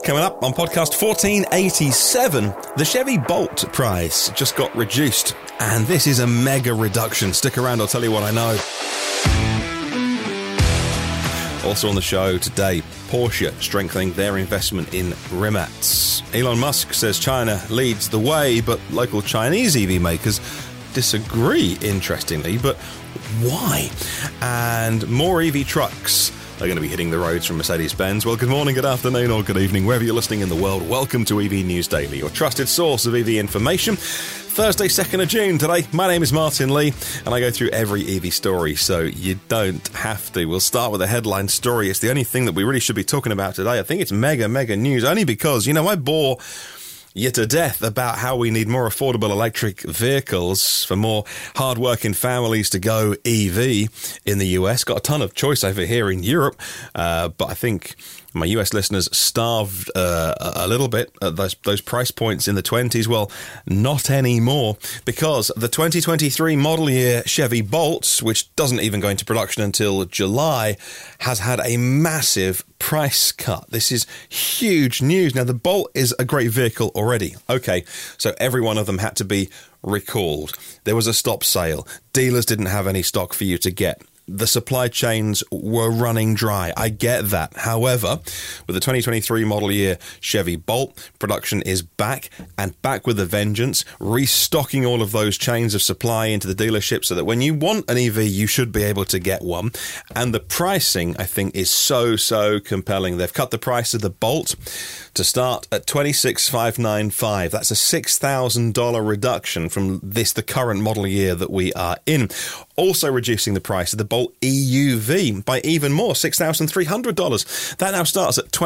Coming up on podcast 1487, the Chevy Bolt price just got reduced. And this is a mega reduction. Stick around, I'll tell you what I know. Also on the show today, Porsche strengthening their investment in Rimac. Elon Musk says China leads the way, but local Chinese EV makers disagree, interestingly. But why? And more EV trucks are going to be hitting the roads from Mercedes-Benz. Well, good morning, good afternoon, or good evening, wherever you're listening in the world. Welcome to EV News Daily, your trusted source of EV information. Thursday, 2nd of June today. My name is Martin Lee, and I go through every EV story, so you don't have to. We'll start with a headline story. It's the only thing that we really should be talking about today. I think it's mega news, only because, I bore you to death about how we need more affordable electric vehicles for more hard-working families to go EV in the US. Got a ton of choice over here in Europe, but I think my US listeners starved a little bit at those price points in the 20s. Well, not anymore, because the 2023 model year Chevy Bolt, which doesn't even go into production until July, has had a massive price cut. This is huge news. Now, the Bolt is a great vehicle already. Okay, so every one of them had to be recalled. There was a stop sale. Dealers didn't have any stock for you to get. The supply chains were running dry. I get that. However, with the 2023 model year Chevy Bolt, production is back, and back with a vengeance, restocking all of those chains of supply into the dealership so that when you want an EV, you should be able to get one. And the pricing, I think, is so compelling. They've cut the price of the Bolt to start at $26,595. That's a $6,000 reduction from the current model year that we are in. Also reducing the price of the Bolt EUV by even more, $6,300. That now starts at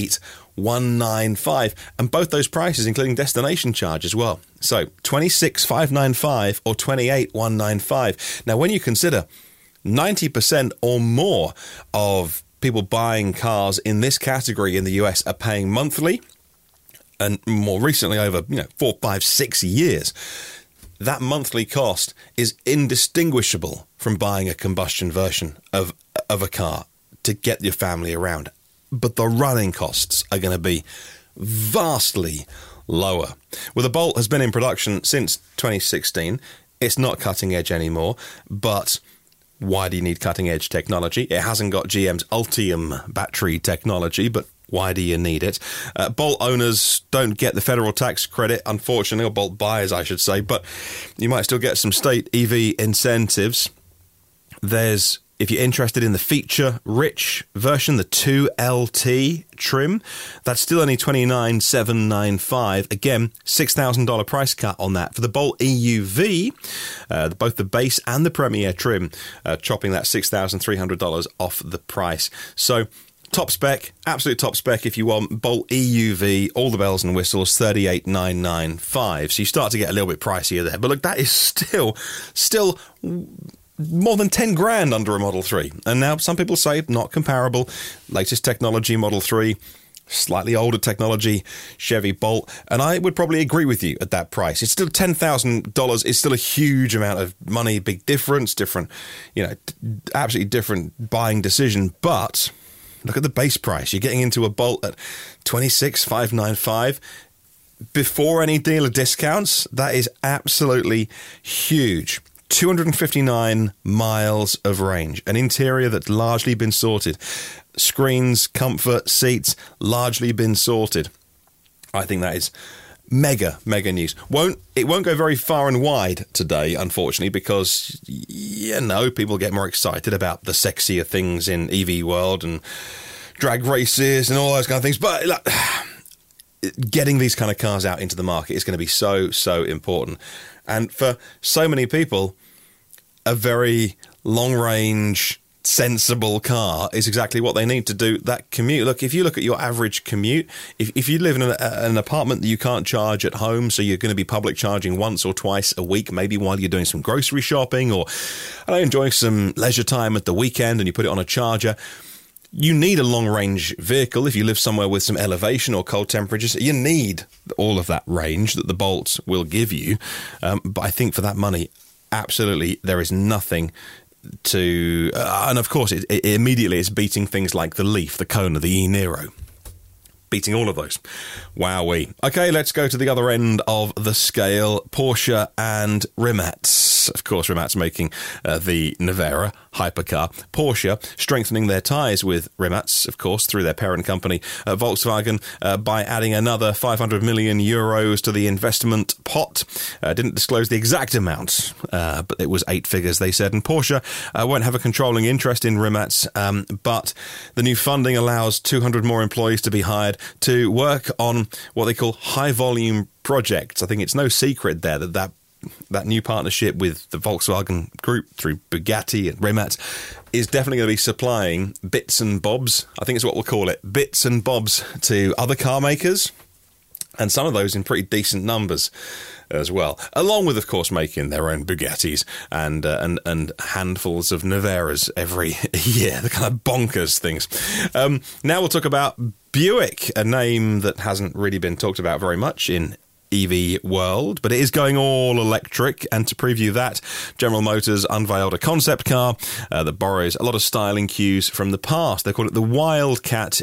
$28,195, and both those prices including destination charge as well. So $26,595 or $28,195. Now, when you consider 90% or more of people buying cars in this category in the US are paying monthly, and more recently over 4, 5, 6 years, that monthly cost is indistinguishable from buying a combustion version of a car to get your family around. But the running costs are going to be vastly lower. Well, the Bolt has been in production since 2016. It's not cutting edge anymore, but why do you need cutting edge technology? It hasn't got GM's Ultium battery technology, but why do you need it? Bolt owners don't get the federal tax credit, unfortunately, or Bolt buyers, I should say, but you might still get some state EV incentives. If you're interested in the feature-rich version, the 2LT trim, that's still only $29,795. Again, $6,000 price cut on that. For the Bolt EUV, both the base and the Premier trim, chopping that $6,300 off the price. So, top spec, absolute top spec if you want. Bolt EUV, all the bells and whistles, $38,995. So you start to get a little bit pricier there. But look, that is still more than 10 grand under a Model 3. And now some people say not comparable. Latest technology Model 3, slightly older technology Chevy Bolt. And I would probably agree with you at that price. It's still $10,000 is still a huge amount of money, big difference, absolutely different buying decision. But look at the base price. You're getting into a Bolt at $26,595 before any dealer discounts. That is absolutely huge. 259 miles of range, an interior that's largely been sorted. Screens, comfort, seats, largely been sorted. I think that is mega news. It won't go very far and wide today, unfortunately, because, people get more excited about the sexier things in EV world and drag races and all those kind of things. But getting these kind of cars out into the market is going to be so important. And for so many people, a very long-range, sensible car is exactly what they need to do that commute. Look, if you look at your average commute, if you live in an apartment that you can't charge at home, so you're going to be public charging once or twice a week, maybe while you're doing some grocery shopping or enjoying some leisure time at the weekend, and you put it on a charger, you need a long-range vehicle. If you live somewhere with some elevation or cold temperatures, you need all of that range that the Bolt will give you. But I think for that money, absolutely, there is nothing to... and of course, it immediately is beating things like the Leaf, the Kona, the e-Niro. beating all of those. Wowee. Okay, let's go to the other end of the scale. Porsche and Rimac. Of course, Rimac making the Nevera hypercar. Porsche strengthening their ties with Rimac, of course, through their parent company, Volkswagen, by adding another 500 million euros to the investment pot. Didn't disclose the exact amount, but it was 8 figures, they said. And Porsche won't have a controlling interest in Rimac, but the new funding allows 200 more employees to be hired to work on what they call high-volume projects. I think it's no secret there that new partnership with the Volkswagen Group through Bugatti and Rimac is definitely going to be supplying bits and bobs. I think it's what we'll call it, bits and bobs to other car makers, and some of those in pretty decent numbers as well, along with, of course, making their own Bugattis and handfuls of Neveras every year, the kind of bonkers things. Now we'll talk about Buick, a name that hasn't really been talked about very much in EV world, but it is going all electric, and to preview that, General Motors unveiled a concept car that borrows a lot of styling cues from the past. They call it the Wildcat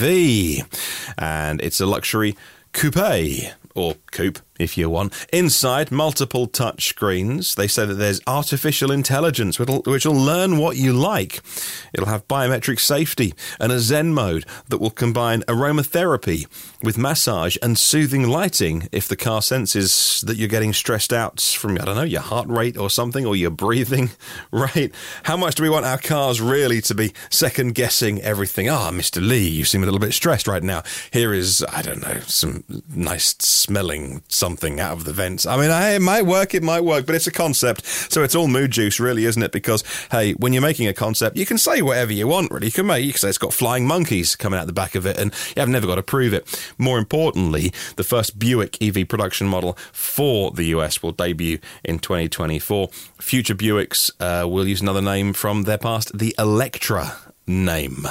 EV, and it's a luxury coupe, or coupe if you want. Inside, multiple touch screens. They say that there's artificial intelligence which will learn what you like. It'll have biometric safety and a Zen mode that will combine aromatherapy with massage and soothing lighting if the car senses that you're getting stressed out from, I don't know, your heart rate or something, or your breathing rate. How much do we want our cars really to be second guessing everything? Mr. Lee, you seem a little bit stressed right now. Here is, I don't know, some nice smelling something out of the vents. I mean, it might work, but it's a concept, so it's all mood juice, really, isn't it? Because, hey, when you're making a concept, you can say whatever you want, really. You can say it's got flying monkeys coming out the back of it, and you have never got to prove it. More importantly, the first Buick EV production model for the US will debut in 2024. Future Buicks will use another name from their past, the Electra name.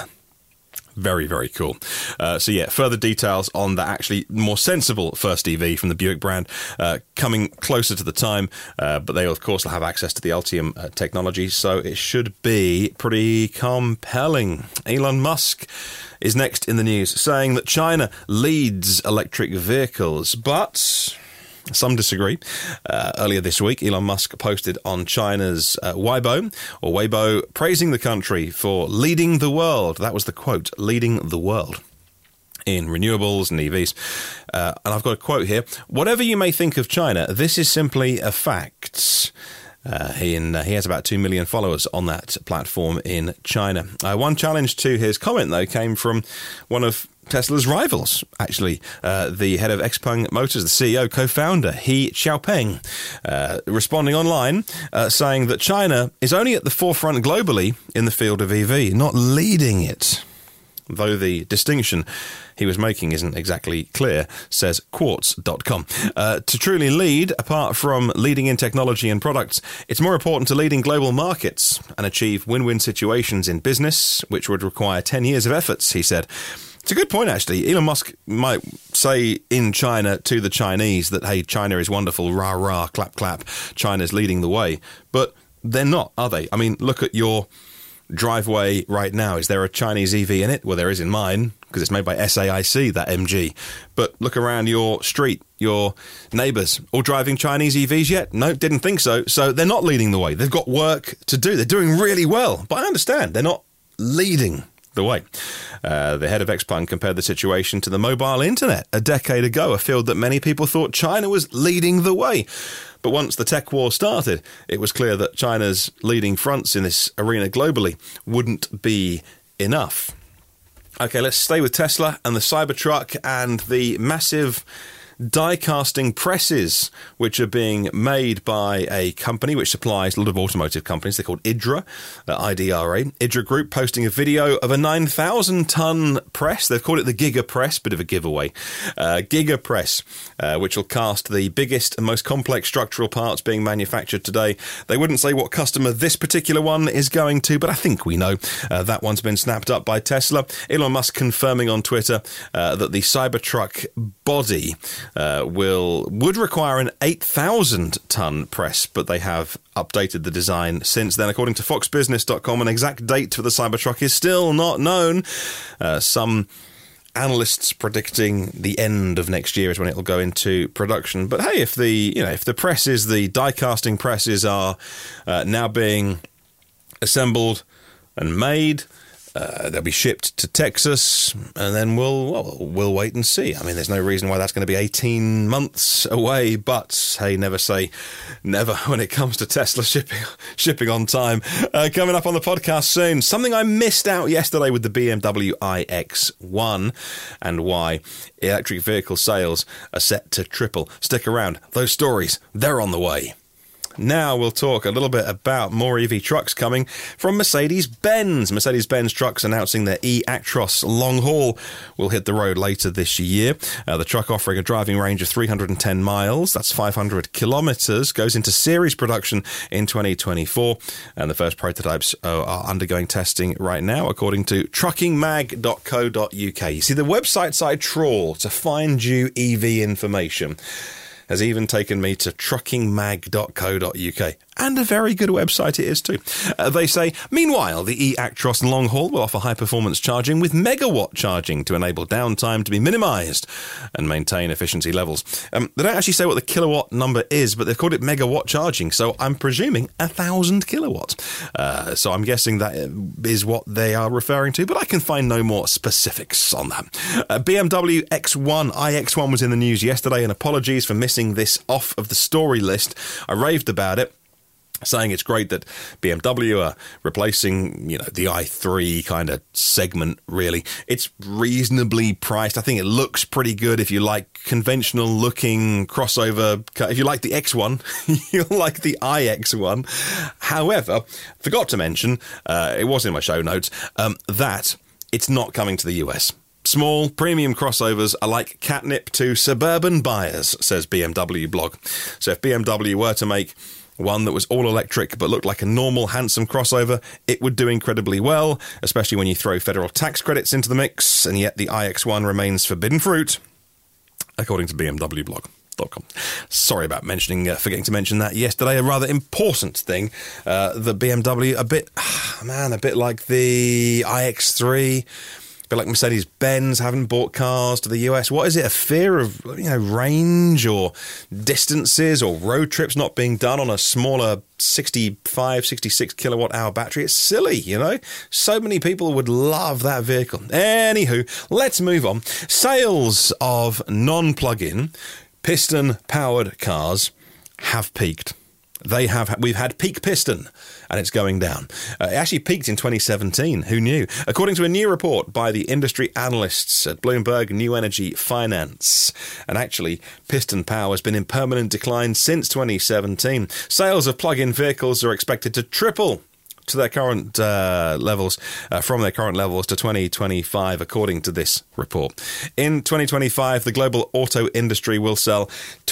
Very, very cool. Further details on that actually more sensible first EV from the Buick brand coming closer to the time, but they, of course, will have access to the Ultium technology, so it should be pretty compelling. Elon Musk is next in the news, saying that China leads electric vehicles, but some disagree. Earlier this week, Elon Musk posted on China's Weibo, praising the country for leading the world. That was the quote, leading the world in renewables and EVs. And I've got a quote here. Whatever you may think of China, this is simply a fact. He has about 2 million followers on that platform in China. One challenge to his comment, though, came from one of Tesla's rivals, actually, the head of XPeng Motors, the CEO, co-founder, He Xiaopeng, responding online, saying that China is only at the forefront globally in the field of EV, not leading it. Though the distinction he was making isn't exactly clear, says Quartz.com. To truly lead, apart from leading in technology and products, it's more important to lead in global markets and achieve win-win situations in business, which would require 10 years of efforts, he said. It's a good point, actually. Elon Musk might say in China to the Chinese that, hey, China is wonderful, rah, rah, clap, clap, China's leading the way. But they're not, are they? I mean, look at your driveway right now. Is there a Chinese EV in it? Well, there is in mine, because it's made by SAIC, that MG. But look around your street, your neighbours, all driving Chinese EVs yet? No, didn't think so. So they're not leading the way. They've got work to do. They're doing really well. But I understand, they're not leading the way. The head of XPeng compared the situation to the mobile internet a decade ago, a field that many people thought China was leading the way. But once the tech war started, it was clear that China's leading fronts in this arena globally wouldn't be enough. Okay, let's stay with Tesla and the Cybertruck and the massive die-casting presses which are being made by a company which supplies a lot of automotive companies. They're called IDRA, IDRA. IDRA Group posting a video of a 9,000-ton press. They've called it the Giga Press, bit of a giveaway. Giga Press, which will cast the biggest and most complex structural parts being manufactured today. They wouldn't say what customer this particular one is going to, but I think we know. That one's been snapped up by Tesla. Elon Musk confirming on Twitter that the Cybertruck body would require an 8,000-ton press, but they have updated the design since then. According to FoxBusiness.com, an exact date for the Cybertruck is still not known. Some analysts predicting the end of next year is when it will go into production. But hey, if the presses, the die casting presses are now being assembled and made, they'll be shipped to Texas, and then we'll wait and see. I mean, there's no reason why that's going to be 18 months away, but hey, never say never when it comes to Tesla shipping on time. Coming up on the podcast soon, something I missed out yesterday with the BMW iX1 and why electric vehicle sales are set to triple. Stick around. Those stories, they're on the way. Now we'll talk a little bit about more EV trucks coming from Mercedes-Benz. Mercedes-Benz trucks announcing their e-Actros long haul will hit the road later this year. The truck, offering a driving range of 310 miles, that's 500 kilometres, goes into series production in 2024. And the first prototypes are undergoing testing right now, according to truckingmag.co.uk. You see, the websites I trawl to find you EV information has even taken me to truckingmag.co.uk. And a very good website it is too. They say, meanwhile, the e-Actros long haul will offer high-performance charging with megawatt charging to enable downtime to be minimised and maintain efficiency levels. They don't actually say what the kilowatt number is, but they've called it megawatt charging, so I'm presuming 1,000 kilowatts. So I'm guessing that is what they are referring to, but I can find no more specifics on that. BMW iX1 was in the news yesterday, and apologies for missing this off of the story list. I raved about it, saying it's great that BMW are replacing, the i3 kind of segment, really. It's reasonably priced. I think it looks pretty good if you like conventional-looking crossover. If you like the X1, you'll like the iX1. However, forgot to mention, it was in my show notes, that it's not coming to the US. Small, premium crossovers are like catnip to suburban buyers, says BMW blog. So if BMW were to make one that was all electric but looked like a normal, handsome crossover, it would do incredibly well, especially when you throw federal tax credits into the mix, and yet the iX1 remains forbidden fruit, according to BMWblog.com. Sorry about forgetting to mention that yesterday. A rather important thing, the BMW, a bit like the iX3, a bit like Mercedes-Benz haven't bought cars to the US. What is it? A fear of range or distances or road trips not being done on a smaller 65, 66 kilowatt hour battery? It's silly, So many people would love that vehicle. Anywho, let's move on. Sales of non-plug-in piston-powered cars have peaked. We've had peak piston, and it's going down. It actually peaked in 2017. Who knew? According to a new report by the industry analysts at Bloomberg New Energy Finance. And actually, piston power has been in permanent decline since 2017. Sales of plug-in vehicles are expected to triple to their current levels, from their current levels to 2025, according to this report. In 2025, the global auto industry will sell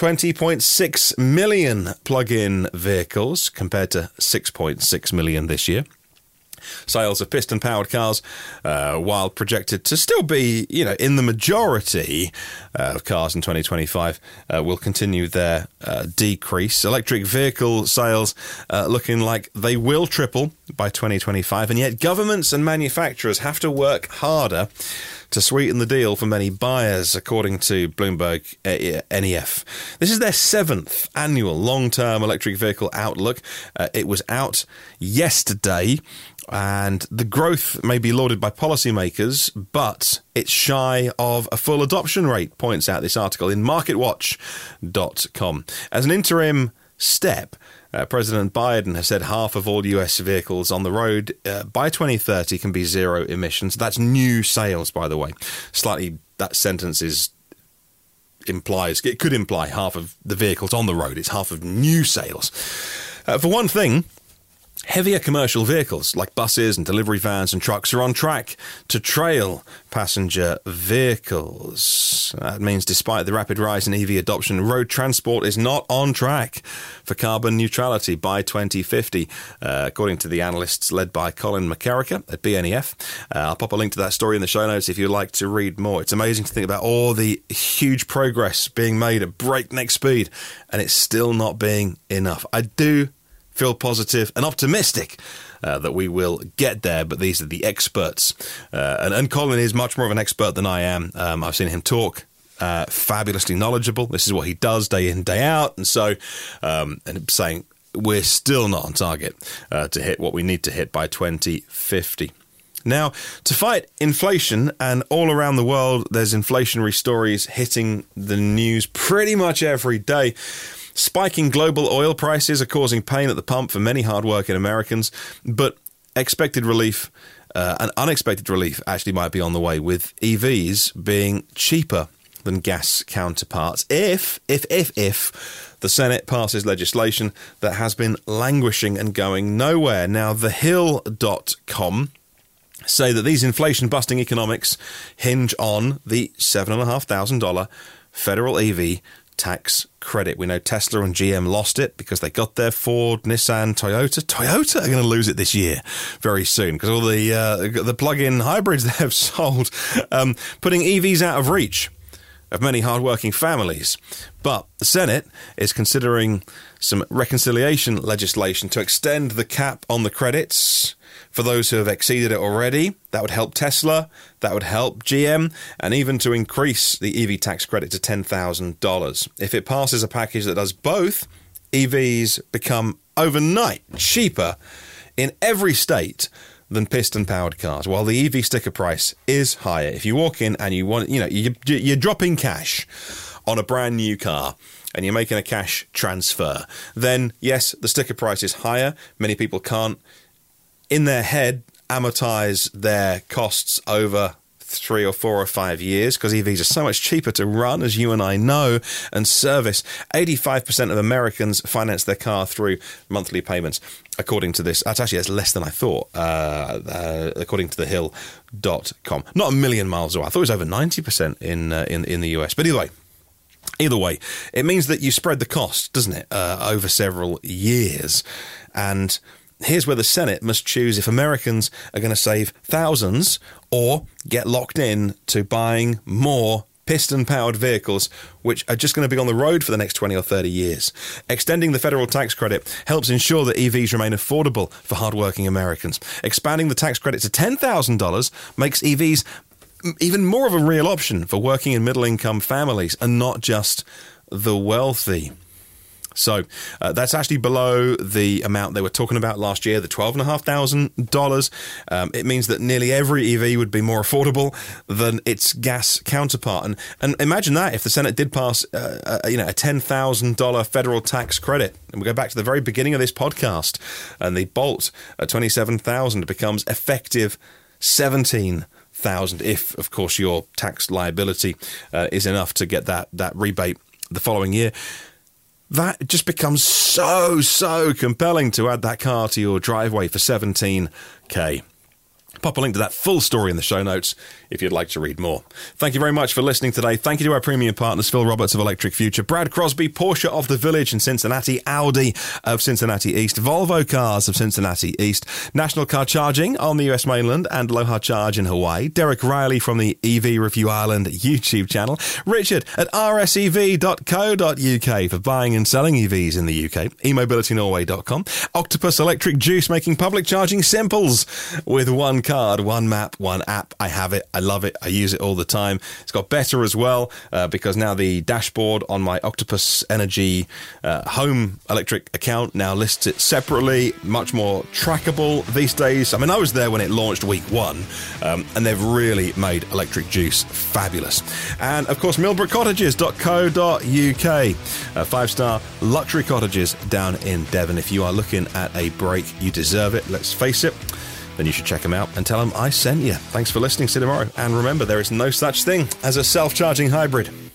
20.6 million plug-in vehicles, compared to 6.6 million this year. Sales of piston-powered cars, while projected to still be, in the majority of cars in 2025, will continue their decrease. Electric vehicle sales looking like they will triple by 2025, and yet governments and manufacturers have to work harder to sweeten the deal for many buyers, according to Bloomberg NEF. This is their 7th annual long-term electric vehicle outlook. It was out yesterday, and the growth may be lauded by policymakers, but it's shy of a full adoption rate, points out this article in MarketWatch.com. As an interim step, President Biden has said half of all US vehicles on the road by 2030 can be zero emissions. That's new sales, by the way. Slightly, that sentence it could imply half of the vehicles on the road. It's half of new sales. For one thing, heavier commercial vehicles like buses and delivery vans and trucks are on track to trail passenger vehicles. That means despite the rapid rise in EV adoption, road transport is not on track for carbon neutrality by 2050, according to the analysts led by Colin McCarricker at BNEF. I'll pop a link to that story in the show notes if you'd like to read more. It's amazing to think about all the huge progress being made at breakneck speed, and it's still not being enough. I do feel positive and optimistic that we will get there, but these are the experts. And Colin is much more of an expert than I am. I've seen him talk. Fabulously knowledgeable. This is what he does day in, day out. And so, and saying we're still not on target to hit what we need to hit by 2050. Now, to fight inflation, and all around the world, there's inflationary stories hitting the news pretty much every day. Spiking global oil prices are causing pain at the pump for many hardworking Americans, but expected relief and unexpected relief actually might be on the way, with EVs being cheaper than gas counterparts if the Senate passes legislation that has been languishing and going nowhere. Now, thehill.com say that these inflation-busting economics hinge on the $7,500 federal EV tax credit. We know Tesla and GM lost it because they got their Ford, Nissan, Toyota are going to lose it this year very soon because all the plug-in hybrids they have sold, putting EVs out of reach of many hardworking families. But the Senate is considering some reconciliation legislation to extend the cap on the credits for those who have exceeded it already. That would help Tesla, that would help GM, and even to increase the EV tax credit to $10,000. If it passes a package that does both, EVs become overnight cheaper in every state than piston-powered cars, while the EV sticker price is higher. If you walk in and you want, you're dropping cash on a brand new car and you're making a cash transfer, then yes, the sticker price is higher. Many people can't, in their head, amortize their costs over 3 or 4 or 5 years because EVs are so much cheaper to run, as you and I know, and service. 85% of Americans finance their car through monthly payments, according to this. That's less than I thought, according to thehill.com. Not a million miles away. I thought it was over 90% in the US. But either way, it means that you spread the cost, doesn't it, over several years. And here's where the Senate must choose if Americans are going to save thousands or get locked in to buying more piston-powered vehicles, which are just going to be on the road for the next 20 or 30 years. Extending the federal tax credit helps ensure that EVs remain affordable for hardworking Americans. Expanding the tax credit to $10,000 makes EVs even more of a real option for working and middle-income families and not just the wealthy. So that's actually below the amount they were talking about last year, the $12,500. It means that nearly every EV would be more affordable than its gas counterpart. And imagine that if the Senate did pass a $10,000 federal tax credit. And we go back to the very beginning of this podcast, and the Bolt at $27,000 becomes effective $17,000 if, of course, your tax liability is enough to get that rebate the following year. That just becomes so compelling to add that car to your driveway for $17,000. Pop a link to that full story in the show notes if you'd like to read more. Thank you very much for listening today. Thank you to our premium partners, Phil Roberts of Electric Future, Brad Crosby, Porsche of the Village in Cincinnati, Audi of Cincinnati East, Volvo Cars of Cincinnati East, National Car Charging on the US mainland and Aloha Charge in Hawaii, Derek Riley from the EV Review Ireland YouTube channel, Richard at rsev.co.uk for buying and selling EVs in the UK, eMobilityNorway.com, Octopus Electric Juice making public charging simples with one card, one map, one app. I have it. I love it. I use it all the time. It's got better as well because now the dashboard on my Octopus Energy home electric account now lists it separately, much more trackable these days. I mean, I was there when it launched week 1 and they've really made electric juice fabulous. And of course, millbrookcottages.co.uk, 5-star luxury cottages down in Devon. If you are looking at a break, you deserve it. Let's face it. Then you should check them out and tell them I sent you. Thanks for listening. See you tomorrow. And remember, there is no such thing as a self-charging hybrid.